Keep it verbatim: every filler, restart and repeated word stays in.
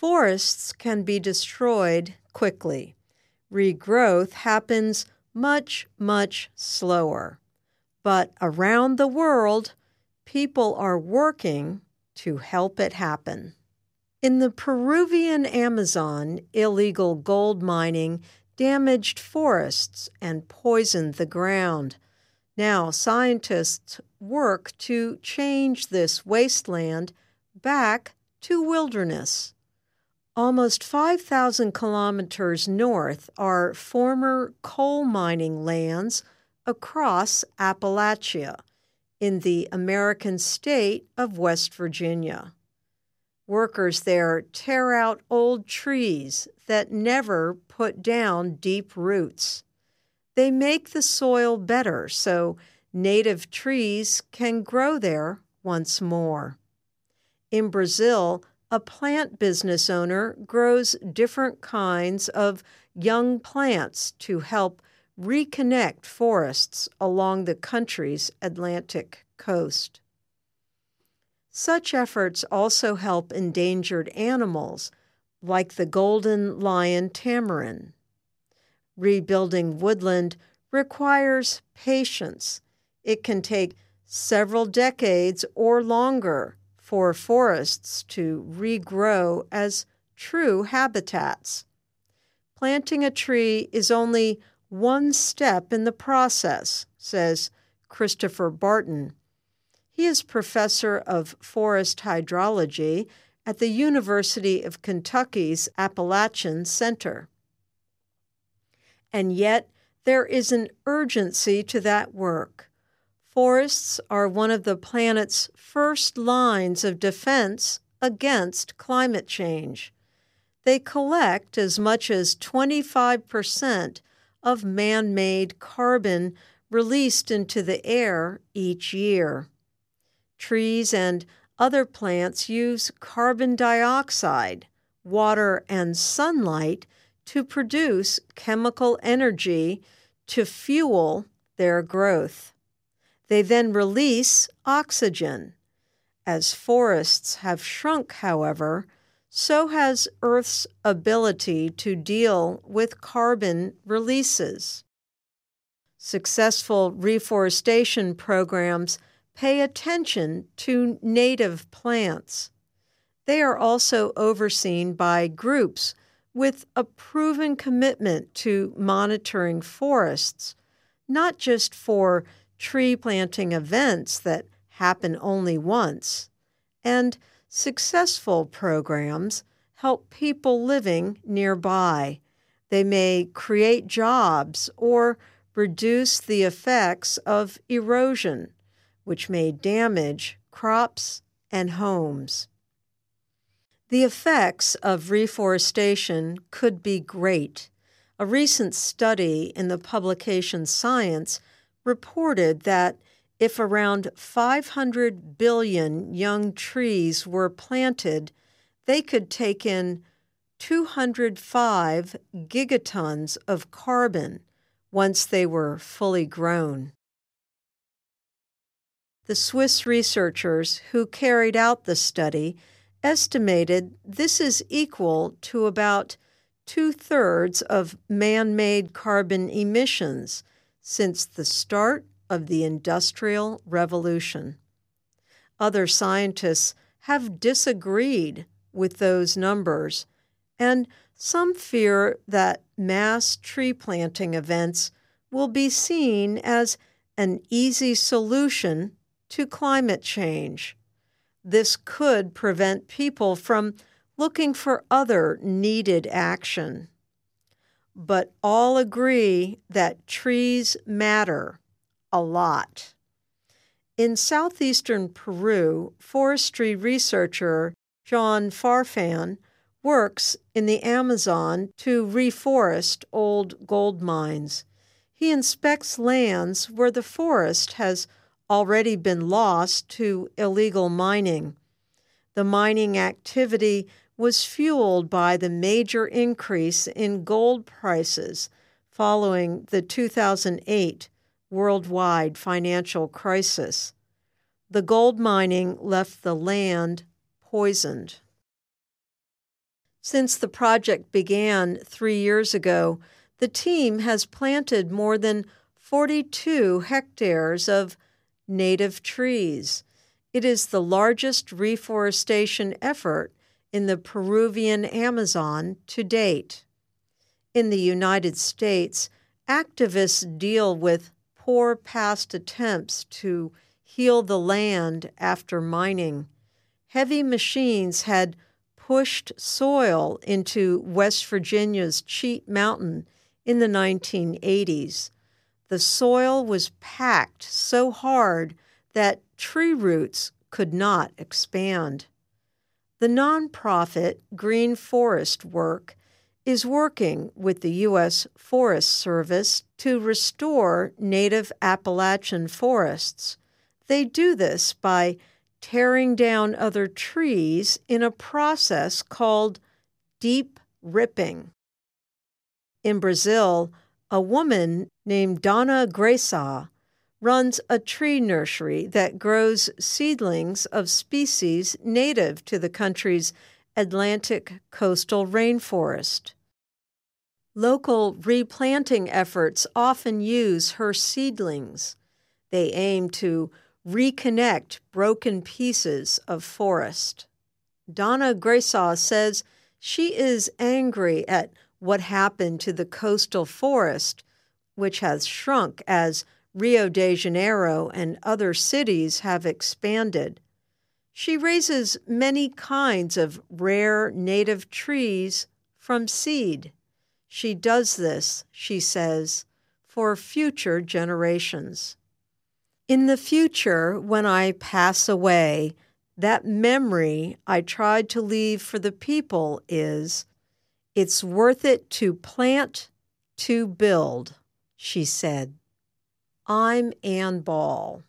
Forests can be destroyed quickly. Regrowth happens much, much slower. But around the world, people are working to help it happen. In the Peruvian Amazon, illegal gold mining damaged forests and poisoned the ground. Now scientists work to change this wasteland back to wilderness. Almost five thousand kilometers north are former coal mining lands across Appalachia in the American state of West Virginia. Workers there tear out old trees that never put down deep roots. They make the soil better so native trees can grow there once more. In Brazil, a plant business owner grows different kinds of young plants to help reconnect forests along the country's Atlantic coast. Such efforts also help endangered animals, like the golden lion tamarin. Rebuilding woodland requires patience. It can take several decades or longer for forests to regrow as true habitats. Planting a tree is only one step in the process, says Christopher Barton. He is professor of forest hydrology at the University of Kentucky's Appalachian Center. And yet, there is an urgency to that work. Forests are one of the planet's first lines of defense against climate change. They collect as much as twenty-five percent of man-made carbon released into the air each year. Trees and other plants use carbon dioxide, water, and sunlight to produce chemical energy to fuel their growth. They then release oxygen. As forests have shrunk, however, so has Earth's ability to deal with carbon releases. Successful reforestation programs pay attention to native plants. They are also overseen by groups with a proven commitment to monitoring forests, not just for tree planting events that happen only once, and successful programs help people living nearby. They may create jobs or reduce the effects of erosion, which may damage crops and homes. The effects of reforestation could be great. A recent study in the publication Science reported that if around five hundred billion young trees were planted, they could take in two hundred five gigatons of carbon once they were fully grown. The Swiss researchers who carried out the study estimated this is equal to about two-thirds of man-made carbon emissions since the start of the Industrial Revolution. Other scientists have disagreed with those numbers, and some fear that mass tree planting events will be seen as an easy solution to climate change. This could prevent people from looking for other needed action. But all agree that trees matter a lot. In southeastern Peru, forestry researcher John Farfan works in the Amazon to reforest old gold mines. He inspects lands where the forest has already been lost to illegal mining. The mining activity was fueled by the major increase in gold prices following the two thousand eight worldwide financial crisis. The gold mining left the land poisoned. Since the project began three years ago, the team has planted more than forty-two hectares of native trees. It is the largest reforestation effort in the Peruvian Amazon to date. In the United States, activists deal with poor past attempts to heal the land after mining. Heavy machines had pushed soil into West Virginia's Cheat Mountain in the nineteen eighties. The soil was packed so hard that tree roots could not expand. The nonprofit Green Forest Work is working with the U S Forest Service to restore native Appalachian forests. They do this by tearing down other trees in a process called deep ripping. In Brazil, a woman named Dona Graça runs a tree nursery that grows seedlings of species native to the country's Atlantic coastal rainforest. Local replanting efforts often use her seedlings. They aim to reconnect broken pieces of forest. Dona Graça says she is angry at what happened to the coastal forest, which has shrunk as Rio de Janeiro and other cities have expanded. She raises many kinds of rare native trees from seed. She does this, she says, for future generations. In the future, when I pass away, that memory I tried to leave for the people is, "It's worth it to plant, to build," she said. I'm Ann Ball.